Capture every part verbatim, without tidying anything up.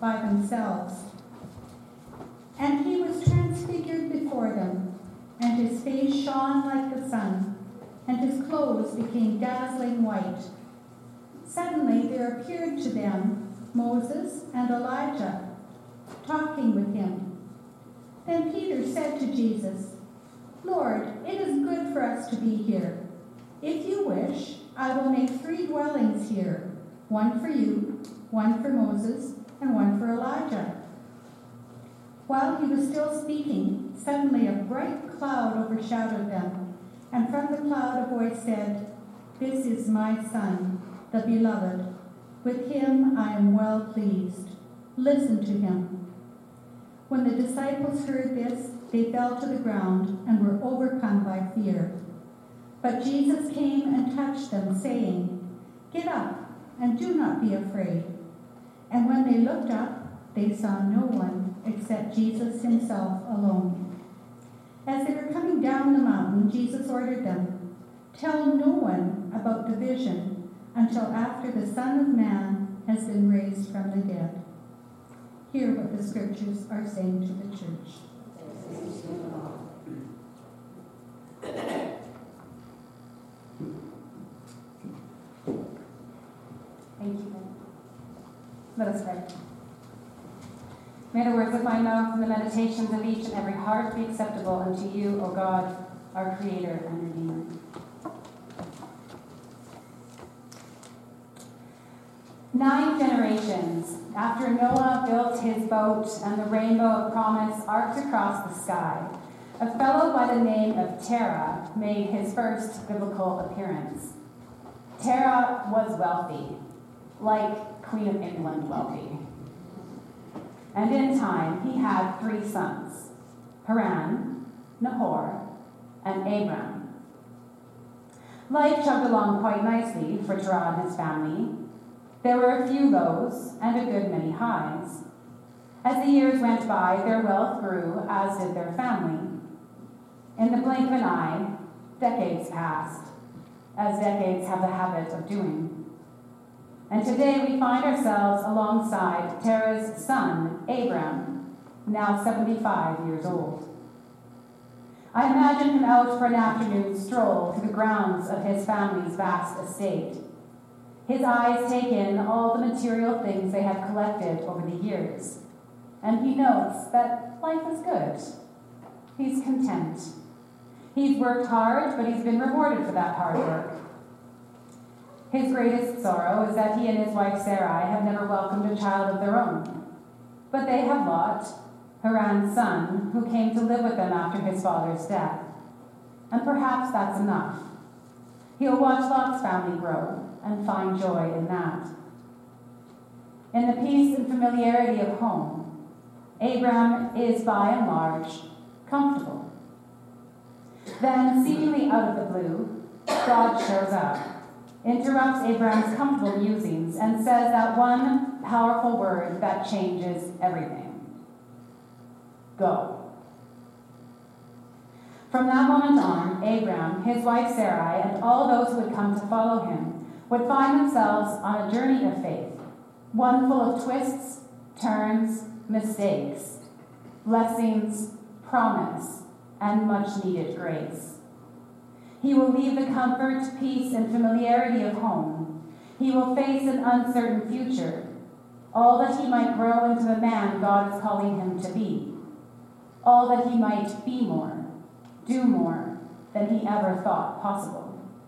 by themselves. And he was transfigured before them, and his face shone like the sun, and his clothes became dazzling white. Suddenly there appeared to them Moses and Elijah, talking with him. Then Peter said to Jesus, "Lord, it is good for us to be here. If you wish, I will make three dwellings here, one for you, one for Moses, and one for Elijah." While he was still speaking, suddenly a bright cloud overshadowed them, and from the cloud a voice said, "This is my Son, the Beloved. With him I am well pleased. Listen to him." When the disciples heard this, they fell to the ground and were overcome by fear. But Jesus came and touched them, saying, "Get up and do not be afraid." And when they looked up, they saw no one except Jesus himself alone. As they were coming down the mountain, Jesus ordered them, "Tell no one about the vision until after the Son of Man has been raised from the dead." Hear what the scriptures are saying to the church. Thank you. Let us pray. May the words of my mouth and the meditations of each and every heart be acceptable unto you, O God, our Creator and Redeemer. Nine generations after Noah built his boat and the rainbow of promise arced across the sky, a fellow by the name of Terah made his first biblical appearance. Terah was wealthy, like Queen of England wealthy. And in time, he had three sons, Haran, Nahor, and Abram. Life chugged along quite nicely for Terah and his family. There were a few lows and a good many highs. As the years went by, their wealth grew, as did their family. In the blink of an eye, decades passed, as decades have the habit of doing. And today we find ourselves alongside Terah's son, Abram, now seventy-five years old. I imagine him out for an afternoon stroll through the grounds of his family's vast estate. His eyes take in all the material things they have collected over the years, and he notes that life is good. He's content. He's worked hard, but he's been rewarded for that hard work. His greatest sorrow is that he and his wife Sarai have never welcomed a child of their own. But they have Lot, Haran's son, who came to live with them after his father's death. And perhaps that's enough. He'll watch Lot's family grow and find joy in that. In the peace and familiarity of home, Abram is by and large comfortable. Then, seemingly out of the blue, God shows up, interrupts Abram's comfortable musings, and says that one powerful word that changes everything. Go. From that moment on, Abram, his wife Sarai, and all those who would come to follow him would find themselves on a journey of faith, one full of twists, turns, mistakes, blessings, promise, and much-needed grace. He will leave the comfort, peace, and familiarity of home. He will face an uncertain future, all that he might grow into the man God is calling him to be, all that he might be more, do more than he ever thought possible.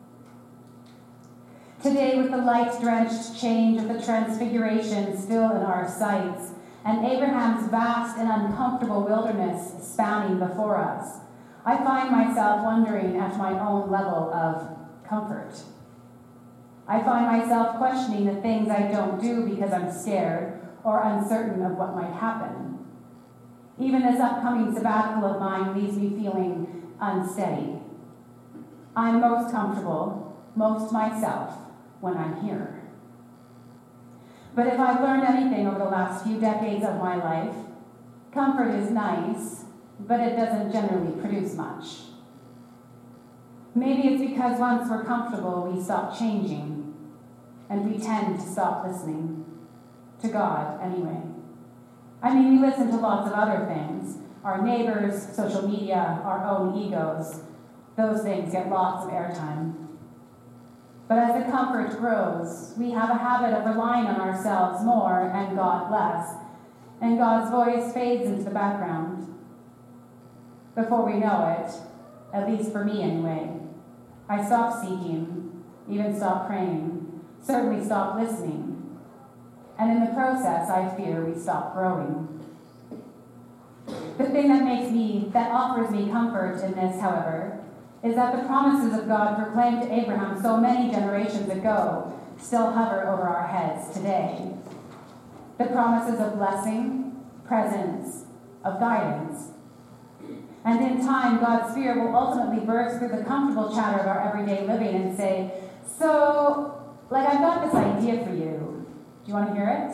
Today, with the light-drenched change of the Transfiguration still in our sights, and Abraham's vast and uncomfortable wilderness spanning before us, I find myself wondering at my own level of comfort. I find myself questioning the things I don't do because I'm scared or uncertain of what might happen. Even this upcoming sabbatical of mine leaves me feeling unsteady. I'm most comfortable, most myself, when I'm here. But if I've learned anything over the last few decades of my life, comfort is nice, but it doesn't generally produce much. Maybe it's because once we're comfortable, we stop changing, and we tend to stop listening. To God, anyway. I mean, we listen to lots of other things. Our neighbors, social media, our own egos. Those things get lots of airtime. But as the comfort grows, we have a habit of relying on ourselves more and God less, and God's voice fades into the background. Before we know it, at least for me anyway, I stop seeking, even stop praying, certainly stop listening. And in the process, I fear we stop growing. The thing that makes me, that offers me comfort in this, however, is that the promises of God proclaimed to Abraham so many generations ago still hover over our heads today. The promises of blessing, presence, of guidance. And in time, God's Spirit will ultimately burst through the comfortable chatter of our everyday living and say, so, like, I've got this idea for you. Do you want to hear it?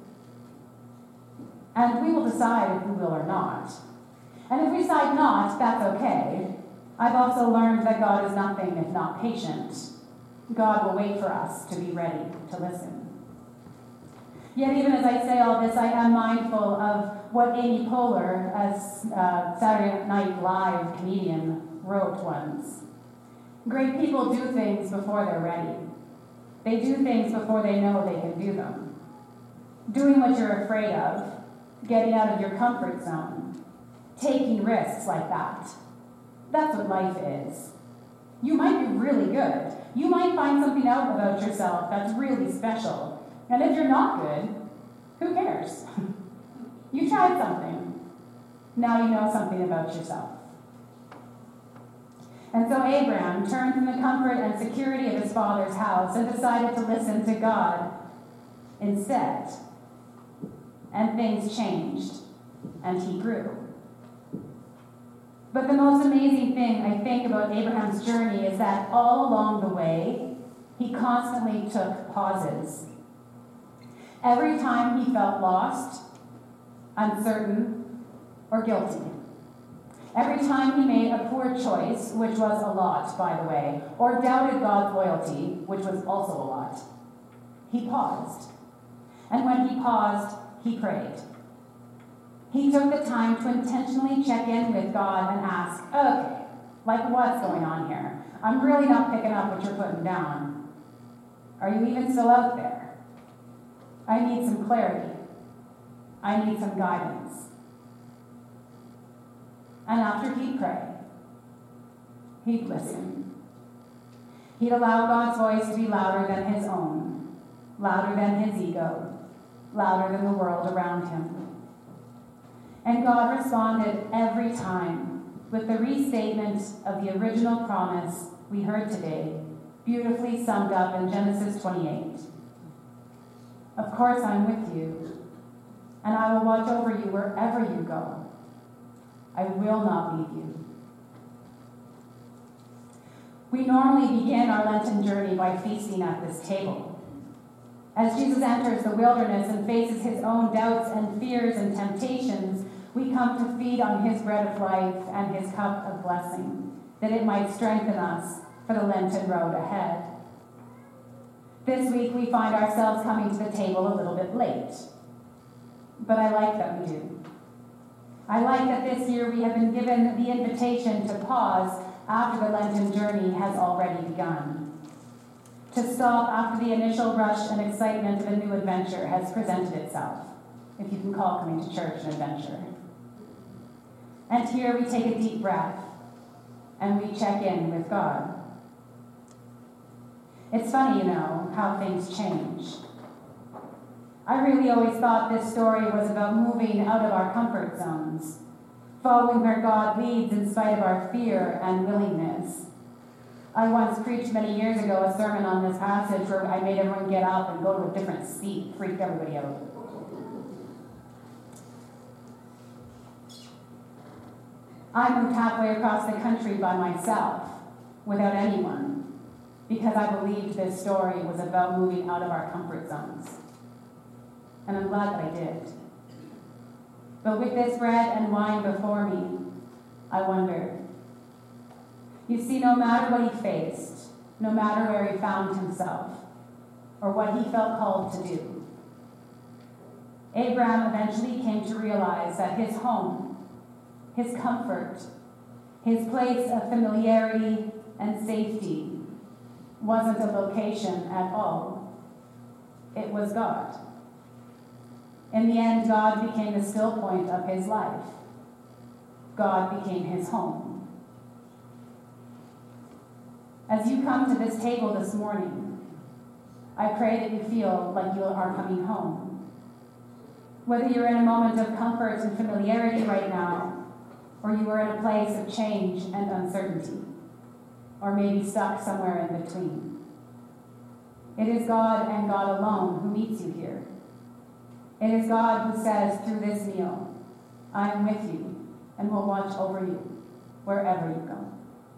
And we will decide if we will or not. And if we decide not, that's okay. I've also learned that God is nothing if not patient. God will wait for us to be ready to listen. Yet even as I say all this, I am mindful of what Amy Poehler, a uh, Saturday Night Live comedian, wrote once. Great people do things before they're ready. They do things before they know they can do them. Doing what you're afraid of, getting out of your comfort zone, taking risks like that. That's what life is. You might be really good. You might find something out about yourself that's really special. And if you're not good, who cares? You tried something. Now you know something about yourself. And so Abraham turned from the comfort and security of his father's house and decided to listen to God instead. And things changed, and he grew. But the most amazing thing, I think, about Abraham's journey is that all along the way, he constantly took pauses. Every time he felt lost, uncertain, or guilty. Every time he made a poor choice, which was a lot, by the way, or doubted God's loyalty, which was also a lot, he paused. And when he paused, he prayed. He took the time to intentionally check in with God and ask, okay, like what's going on here? I'm really not picking up what you're putting down. Are you even still out there? I need some clarity. I need some guidance. And after he'd pray, he'd listen. He'd allow God's voice to be louder than his own, louder than his ego, louder than the world around him. And God responded every time with the restatement of the original promise we heard today, beautifully summed up in Genesis twenty-eight. Of course I'm with you, and I will watch over you wherever you go. I will not leave you. We normally begin our Lenten journey by feasting at this table. As Jesus enters the wilderness and faces his own doubts and fears and temptations, we come to feed on his bread of life and his cup of blessing, that it might strengthen us for the Lenten road ahead. This week we find ourselves coming to the table a little bit late, but I like that we do. I like that this year we have been given the invitation to pause after the Lenten journey has already begun, to stop after the initial rush and excitement of a new adventure has presented itself, if you can call coming to church an adventure. And here we take a deep breath and we check in with God. It's funny, you know, how things change. I really always thought this story was about moving out of our comfort zones, following where God leads in spite of our fear and willingness. I once preached many years ago a sermon on this passage where I made everyone get up and go to a different seat, freaked everybody out. I moved halfway across the country by myself, without anyone, because I believed this story was about moving out of our comfort zones. And I'm glad that I did. But with this bread and wine before me, I wonder. You see, no matter what he faced, no matter where he found himself, or what he felt called to do, Abraham eventually came to realize that his home, his comfort, his place of familiarity and safety wasn't a location at all. It was God. In the end, God became the still point of his life. God became his home. As you come to this table this morning, I pray that you feel like you are coming home. Whether you're in a moment of comfort and familiarity right now, or you are in a place of change and uncertainty, or maybe stuck somewhere in between. It is God and God alone who meets you here. It is God who says through this meal, I am with you and will watch over you wherever you go.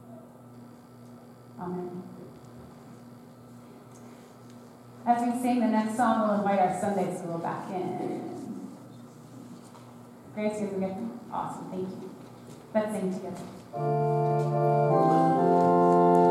Amen. As we sing the next song, we'll invite our Sunday school back in. Grace, you're going to Awesome, thank you. Let's sing together.